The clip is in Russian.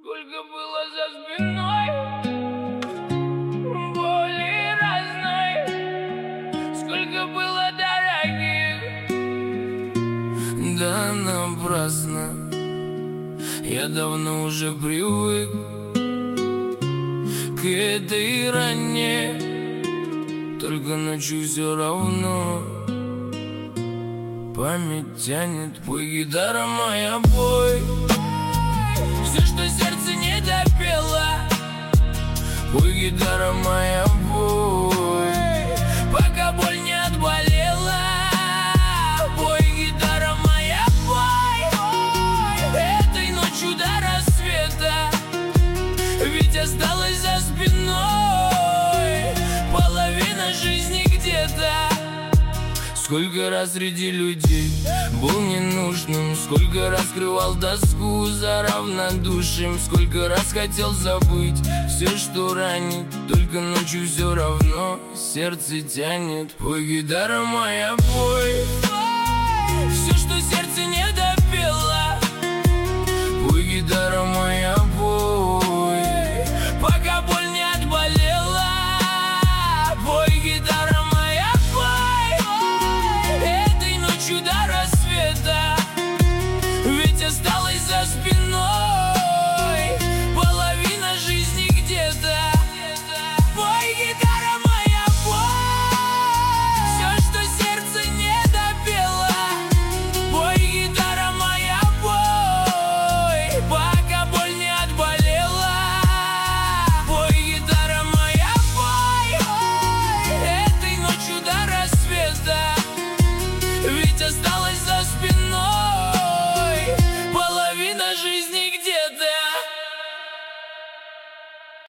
Сколько было за спиной боли разной, сколько было дорогих, да напрасно. Я давно уже привык к этой ране, только ночью все равно память тянет. Пой, гитара моя, пой все, что сердце не допело. Пой, гитара моя, пой, пока боль не отболела. Пой, гитара моя, пой этой ночью до рассвета, ведь осталась за спиной половина жизни где-то. Сколько раз среди людей был ненужным, сколько раз скрывал тоску за равнодушием, сколько раз хотел забыть все, что ранит, только ночью все равно сердце тянет. Пой, гитара моя, пой